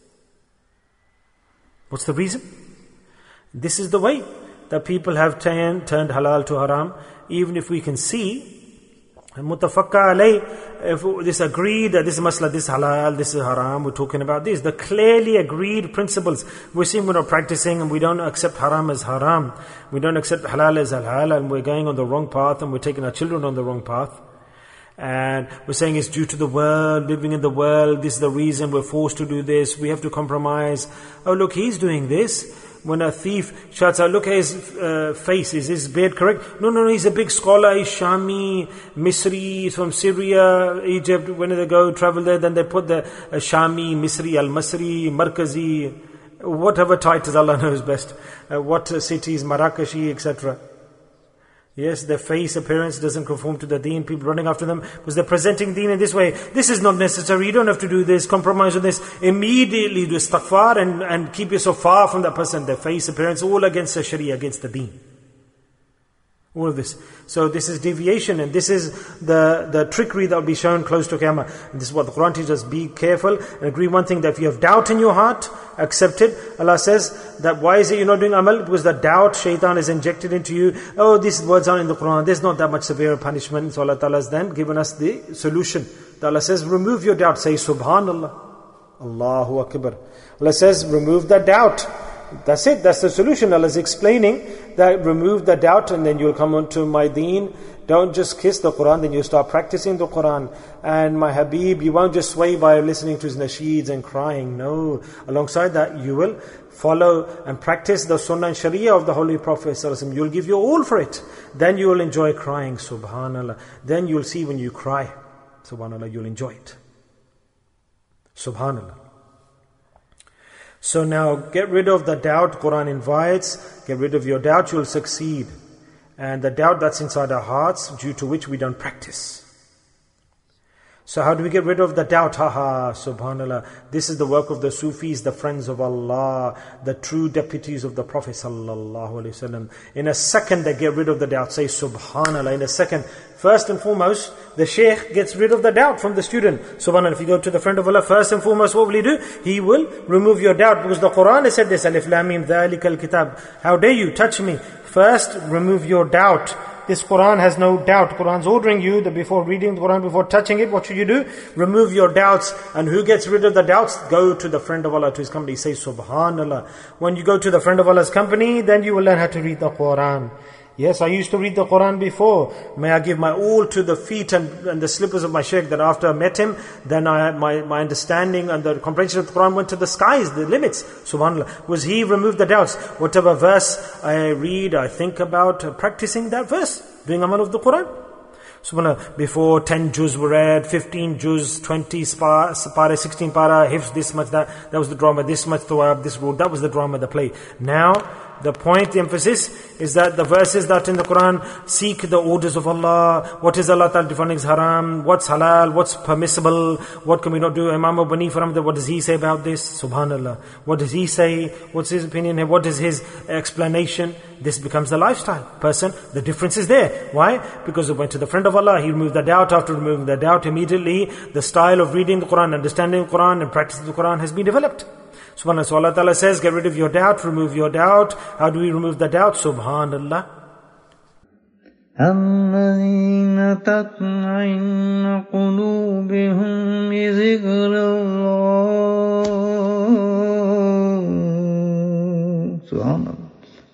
What's the reason? This is the way that people have turned halal to haram. Even if we can see, mutafakka alay, if this agreed that this is masla, this is halal, this is haram, we're talking about this, the clearly agreed principles. We're seeing we're not practicing, and we don't accept haram as haram, we don't accept halal as halal, and we're going on the wrong path, and we're taking our children on the wrong path. And we're saying it's due to the world, living in the world, this is the reason we're forced to do this, we have to compromise. Oh look, he's doing this. When a thief shouts out, look at his face, is his beard correct? No, he's a big scholar, he's Shami, Misri, he's from Syria, Egypt. When they go travel there, then they put the Shami, Misri, Al-Masri, Markazi, whatever titles Allah knows best. What cities, Marrakeshi, etc. Yes, their face appearance doesn't conform to the deen. People running after them because they're presenting deen in this way. This is not necessary. You don't have to do this. Compromise on this. Immediately do istighfar and keep yourself far from that person. Their face appearance, all against the sharia, against the deen. All of this. So this is deviation, and this is the trickery that will be shown close to Qiyamah. And this is what the Quran teaches us. Be careful and agree one thing, that if you have doubt in your heart, accept it. Allah says that why is it you're not doing amal? Because the doubt, shaitan is injected into you. Oh, these words are in the Quran. There's not that much severe punishment. So Allah Ta'ala has then given us the solution. Allah says, remove your doubt. Say Subhanallah. Allahu Akbar. Allah says, remove the doubt. That's it. That's the solution. Allah is explaining that remove the doubt and then you'll come onto my deen. Don't just kiss the Quran, then you start practicing the Quran. And my Habib, you won't just sway by listening to his nasheeds and crying. No. Alongside that, you will follow and practice the Sunnah and Sharia of the Holy Prophet ﷺ. You'll give your all for it. Then you will enjoy crying. Subhanallah. Then you'll see when you cry. Subhanallah, you'll enjoy it. Subhanallah. So now get rid of the doubt. Quran invites, get rid of your doubt, you'll succeed. And the doubt that's inside our hearts, due to which we don't practice. So how do we get rid of the doubt? Subhanallah. This is the work of the Sufis, the friends of Allah, the true deputies of the Prophet sallallahu alaihi wasallam. In a second they get rid of the doubt. Say Subhanallah. In a second. First and foremost, the Shaykh gets rid of the doubt from the student. Subhanallah. If you go to the friend of Allah, first and foremost, what will he do? He will remove your doubt, because the Quran has said this. Alif Lam Mim Dhalikal Kitab. How dare you touch me? First, remove your doubt. This Quran has no doubt. Quran's ordering you that before reading the Quran, before touching it, what should you do? Remove your doubts. And who gets rid of the doubts? Go to the friend of Allah, to his company. Say Subhanallah. When you go to the friend of Allah's company, then you will learn how to read the Quran. Yes, I used to read the Quran before. May I give my all to the feet and the slippers of my Shaykh, that after I met him, then my understanding and the comprehension of the Quran went to the skies, the limits. Subhanallah. Was he removed the doubts? Whatever verse I read, I think about practicing that verse, doing amal of the Quran. Subhanallah. Before 10 juz were read, 15 juz, 20 para, 16 para, hifz, this much, that was the drama, this much thawab, this road, that was the drama, the play. Now, the point, the emphasis is that the verses that in the Quran seek the orders of Allah. What is Allah Ta'ala defining as haram? What's halal? What's permissible? What can we not do? Imam Abu Hanifa, what does he say about this? Subhanallah. What does he say? What's his opinion? What is his explanation? This becomes the lifestyle person. The difference is there. Why? Because it went to the friend of Allah. He removed the doubt. After removing the doubt, immediately the style of reading the Quran, understanding the Quran and practicing the Quran has been developed. Subhanallah. So Allah Ta'ala says, get rid of your doubt, remove your doubt. How do we remove the doubt? Subhanallah. الذين تطمئن قلوبهم بذكر الله. Subhanallah.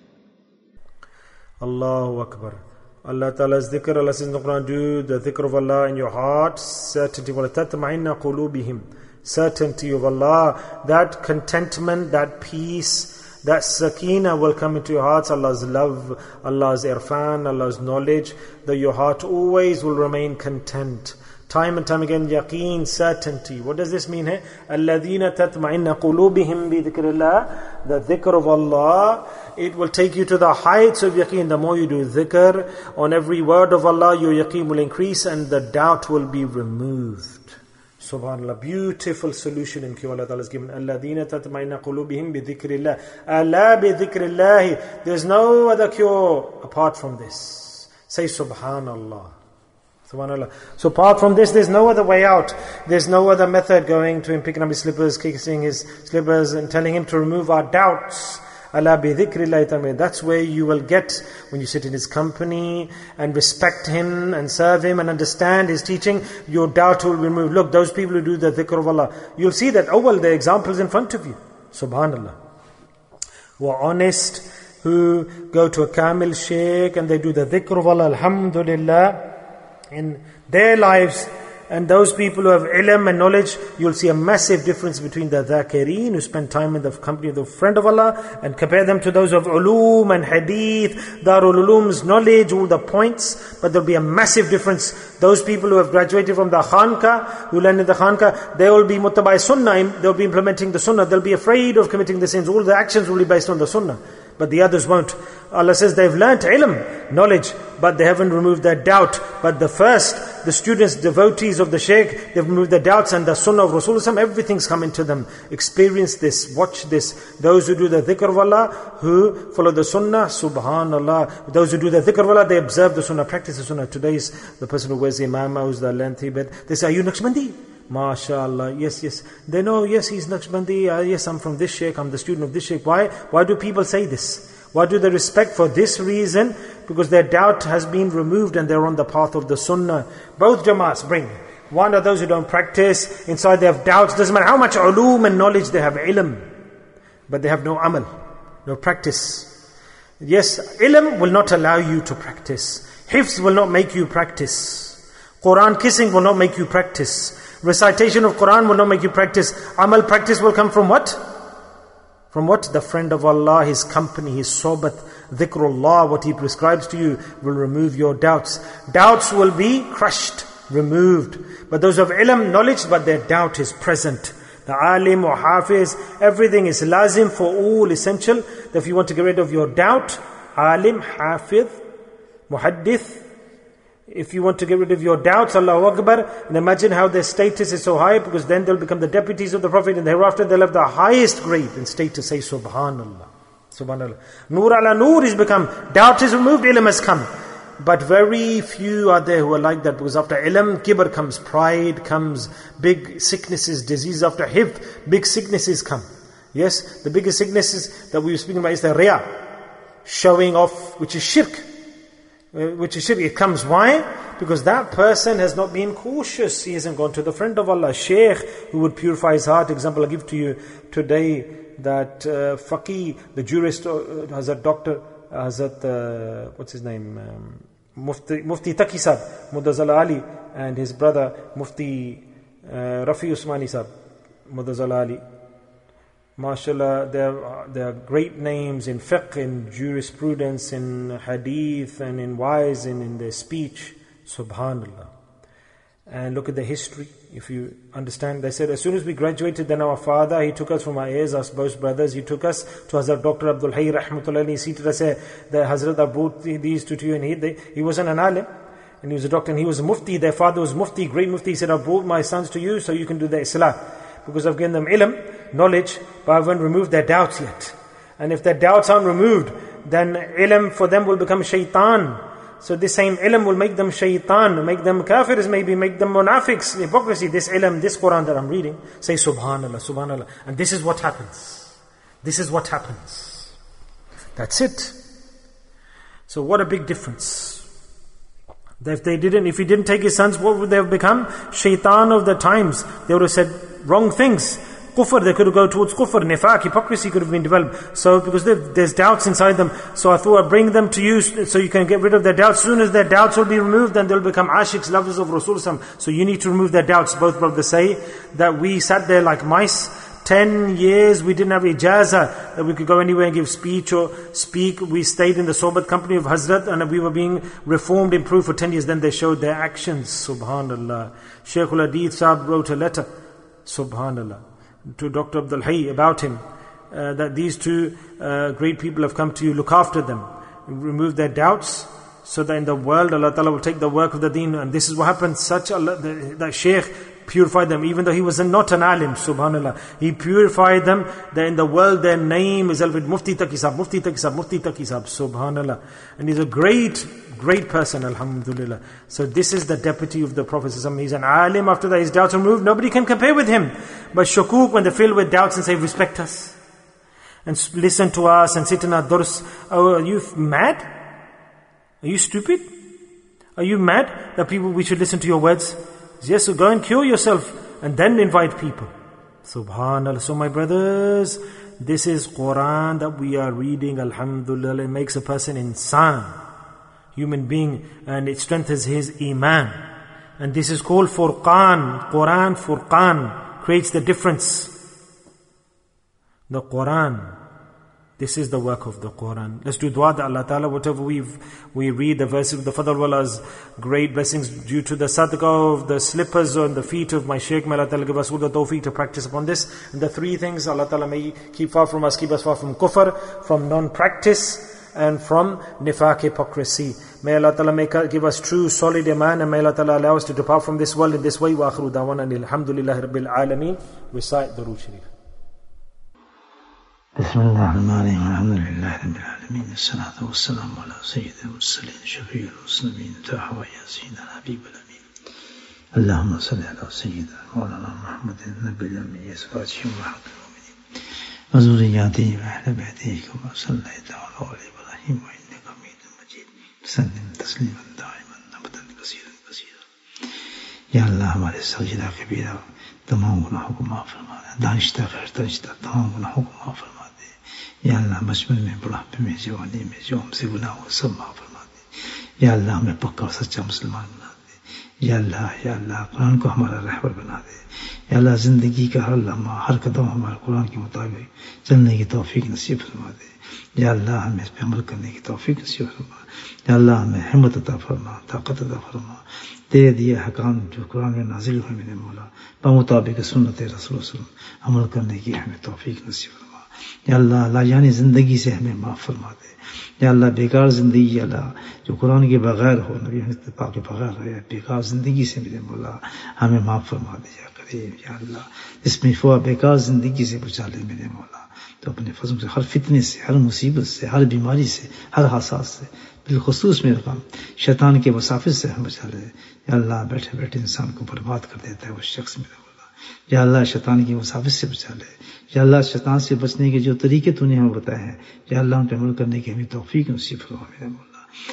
Allahu Akbar. Allah Ta'ala's dhikr, Allah says in the Quran, do the dhikr of Allah in your heart, certainty. وَلَتَطْمَئِنَّ قُلُوبِهِمْ. Certainty of Allah, that contentment, that peace, that sakina will come into your hearts. Allah's love, Allah's irfan, Allah's knowledge, that your heart always will remain content. Time and time again, yaqeen, certainty. What does this mean? الَّذِينَ تَطْمَئِنَّ قُلُوبِهِمْ بِذِكْرِ اللَّهِ. The dhikr of Allah, it will take you to the heights of yaqeen. The more you do dhikr, on every word of Allah, your yaqeen will increase and the doubt will be removed. Subhanallah, beautiful solution in cure Allah Ta'ala has given. الَّذِينَ تَطْمَئِنَّ قُلُوبِهِمْ بِذِكْرِ اللَّهِ. أَلَا بِذِكْرِ اللَّهِ. There's no other cure apart from this. Say Subhanallah. Subhanallah. So apart from this, there's no other way out. There's no other method going to him, picking up his slippers, kissing his slippers and telling him to remove our doubts. Allah bi dhikrillahi. That's where you will get when you sit in his company and respect him and serve him and understand his teaching. Your doubt will be removed. Look, those people who do the dhikr of Allah, you'll see that, oh well, the examples in front of you. Subhanallah. Who are honest, who go to a Kamil Shaykh and they do the dhikr of Allah, alhamdulillah, in their lives. And those people who have ilm and knowledge, you'll see a massive difference between the dhakireen who spend time in the company of the friend of Allah, and compare them to those of ulum and hadith, Darul Ulum's knowledge, all the points. But there'll be a massive difference. Those people who have graduated from the khanka, who learn in the khanka, they will be muttabai sunnah, they'll be implementing the sunnah, they'll be afraid of committing the sins. All the actions will be based on the sunnah. But the others won't. Allah says they've learnt ilm, knowledge, but they haven't removed their doubt. But the students, devotees of the Shaykh, they've removed their doubts, and the Sunnah of Rasulullah, everything's come into them. Experience this, watch this. Those who do the dhikr of Allah, who follow the Sunnah, subhanallah. Those who do the dhikr of Allah, they observe the Sunnah, practice the Sunnah. Today's the person who wears the imamah, who's the lengthy bed, they say, are you Naqshbandi? MashaAllah, yes. They know, yes, he's Naqshbandi, yes, I'm from this Shaykh, I'm the student of this Shaykh. Why do people say this? Why do they respect? For this reason, because their doubt has been removed and they're on the path of the Sunnah. Both Jamaats bring. One are those who don't practice, inside they have doubts, doesn't matter how much ulum and knowledge they have, ilm, but they have no amal, no practice. Yes, ilm will not allow you to practice. Hifz will not make you practice. Quran kissing will not make you practice. Recitation of Quran will not make you practice. Amal practice will come from what? From what? The friend of Allah, His company, His sohbat, dhikrullah, what He prescribes to you will remove your doubts. Doubts will be crushed, removed. But those of ilm, knowledge, but their doubt is present. The alim or hafiz, everything is lazim for all essential. That if you want to get rid of your doubt, alim, hafiz, muhaddith, if you want to get rid of your doubts, Allahu Akbar, and imagine how their status is so high, because then they'll become the deputies of the Prophet, and thereafter they'll have the highest grade in status. Say Subhanallah. Subhanallah. Nur ala nur is become, doubt is removed, ilm has come. But very few are there who are like that, because after ilm, kibr comes, pride comes, big sicknesses, disease. After hifz, big sicknesses come. Yes, the biggest sicknesses that we were speaking about is the riya, showing off, which is shirk. It comes. Why? Because that person has not been cautious. He hasn't gone to the friend of Allah, Shaykh, who would purify his heart. Example I give to you today, that faqih, the jurist, Hazrat Doctor, Hazrat, what's his name? Mufti Taqi Sahib, Mudazzala Ali, and his brother, Mufti Rafi Usmani Sahib, Mudazzala Ali. MashaAllah, there are great names in fiqh, in jurisprudence, in hadith, and in wise, and in their speech. Subhanallah. And look at the history. If you understand, they said, as soon as we graduated, then our father, he took us from our ears, us both brothers, he took us to Hazrat Dr. Abdul Hayy Rahmatullah, he seated us there, the Hazrat, I brought these two to you, and he wasn't an alim, and he was a doctor, and he was a mufti, their father was mufti, great mufti. He said, I brought my sons to you so you can do the islah, because I've given them ilm, knowledge, but I haven't removed their doubts yet. And if their doubts aren't removed, then ilm for them will become shaitan. So this same ilm will make them shaitan, make them kafirs, maybe make them munafiqs, hypocrisy. This ilm, this Quran that I'm reading, say Subhanallah, Subhanallah. And this is what happens. This is what happens. That's it. So what a big difference. If he didn't take his sons, what would they have become? Shaitan of the times. They would have said wrong things. Kufr, they could have gone towards kufr, nifaq, hypocrisy could have been developed. So because there's doubts inside them, so I thought I'd bring them to you so you can get rid of their doubts. As soon as their doubts will be removed, then they'll become ashiqs, lovers of Rasulullah. So you need to remove their doubts. Both brothers say that we sat there like mice. 10 years we didn't have ijazah that we could go anywhere and give speech or speak. We stayed in the sohbat company of Hazrat, and we were being reformed, improved for 10 years. Then they showed their actions. Subhanallah. Shaykhul Hadith Sahib wrote a letter, Subhanallah, to Dr. Abdul Hayy about him, that these two great people have come to you, look after them, remove their doubts, so that in the world Allah Ta'ala will take the work of the deen. And this is what happened. The Shaykh purified them, even though he was not an alim, subhanallah. He purified them, that in the world their name is elevated. Mufti Taqi Sahib, Mufti Taqi Sahib, Mufti Taqi Sahib, subhanallah. And he's a great person, alhamdulillah. So this is the deputy of the Prophet. He's an alim. After that his doubts are removed. Nobody can compare with him. But shukuk, when they fill with doubts and say, respect us and listen to us and sit in our durs. Oh, are you mad? Are you stupid? Are you mad that we should listen to your words? Yes, so go and cure yourself and then invite people. Subhanallah. So my brothers, this is Quran that we are reading, alhamdulillah. It makes a person insan, human being, and it strengthens his iman. And this is called Furqan. Quran, Furqan, creates the difference. The Quran. This is the work of the Quran. Let's do dua that Allah Ta'ala, whatever we read, the verses of the Fadl Wallah's great blessings due to the sadaqah of the slippers on the feet of my Shaykh. May Allah Ta'ala give us all the tawfiq to practice upon this. And the three things, Allah Ta'ala may keep far from us, keep us far from kufr, from non-practice, and from nifaq, hypocrisy. May Allah Ta'ala give us true solid iman, and may Allah Ta'ala allow us to depart from this world in this way. Wa akhiru da'wana alhamdulillahi rabbil alameen. Recite Durood Sharif. بسم الله الرحمن الرحيم الحمد لله رب العالمين الصلاة والسلام على سيد المرسلين شفيع المسلمين طه وياسين الحبيب الأمين اللهم صل على سيدنا مولانا محمد النبي الأمي أزواجه أمهات المؤمنين وذرياته وأهل بيته كما صليت على آل إبراهيم إنك حميد مجيد وسلم تسليما دائما أبدا كثيرا كثيرا. یا اللہ ہمارے صغیرہ کبیرہ تمام گناہوں کو معاف فرما دے، دانشتہ غیر دانشتہ تمام گناہوں کو معاف فرما دے. یا اللہ بچپن میں بڑھاپے میں جوانی میں جو ہم سے گناہ ہو سب معاف فرما دے. یا اللہ ہمیں پکا اور سچا مسلمان بنا دے. یا اللہ قرآن کو ہمارا رہبر بنا دے. یا اللہ زندگی کا ہر لمحہ ہر قدم ہمارے قرآن کے مطابق چلنے کی توفیق نصیب فرما دے. یا اللہ ہمیں اس پہ عمل کرنے کی توفیق نصیب فرما. یا اللہ ہمیں ہمت عطا فرما، طاقت عطا فرما. تیرے دیے حکام جو قرآن میں نازل ہوئے میرے مولا بمطابق سنت رسول وسلم عمل کرنے کی ہمیں توفیق نصیب فرما. یا اللہ لایانی زندگی سے ہمیں معاف فرما دے. یا اللہ بیکار زندگی یا اللہ جو قرآن کے بغیر ہو، نبی اتفاق کے بغیر ہو، یا بیکار زندگی سے میرے مولا ہمیں معاف فرما دے. یا کریم یا اللہ اس میں بیکار زندگی سے بچا لے میرے مولا. تو اپنے فضل سے ہر فتنے سے، ہر مصیبت سے، ہر بیماری سے، ہر حساس سے، بالخصوص میرے کام شیطان کے مسافر سے ہم بچا لے. یا اللہ بیٹھے بیٹھے انسان کو برباد کر دیتا ہے وہ شخص میرے مولا. یا اللہ شیطان کی مسافر سے بچا لے. یا اللہ شیطان سے بچنے کے جو طریقے تو نے ہمیں بتائے ہیں، یا اللہ ان پہ عمل کرنے کی ہمیں توفیق نصیب فرما میرے مولا.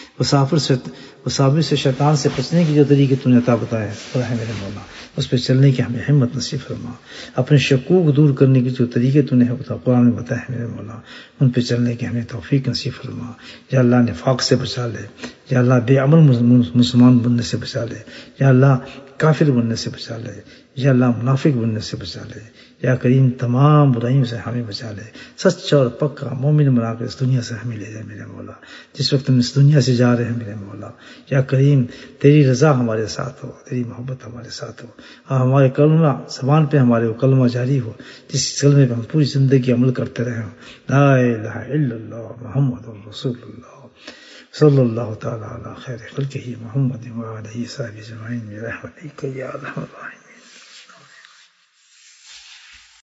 مسافر سے شیطان سے بچنے کے جو طریقے تو نے عطا بتائے ہیں میرے مولا اس پہ چلنے کی ہمیں ہمت نصیب فرما. اپنے شکوک دور کرنے کے جو طریقے تو نے قرآن میں بتائے ہیں میرے مولا ان پہ چلنے کی ہمیں توفیق نصیب فرما. یا اللہ نفاق سے بچا لے. یا اللہ بے عمل مسلمان بننے سے بچا لے. یا اللہ کافر بننے سے بچا لے. یا اللہ منافق بننے سے بچا لے. یا کریم تمام برائیوں سے ہمیں بچا لے. سچا اور پکا مومن بنا کر اس دنیا سے ہمیں لے جائے میرے مولا. جس وقت ہم اس دنیا سے جا رہے ہیں میرے مولا یا کریم تیری رضا ہمارے ساتھ ہو، تیری محبت ہمارے ساتھ ہو، اور ہمارے کلمہ زبان پہ ہمارے وہ کلمہ جاری ہو جس کلمے پہ ہم پوری زندگی عمل کرتے رہے ہوں. لا الہ الا اللہ محمد رسول اللہ صلی اللہ تعالی علی خیر خلقہ محمد و علیہ وصحبہ اجمعین برحمتک یا ارحم الراحمین.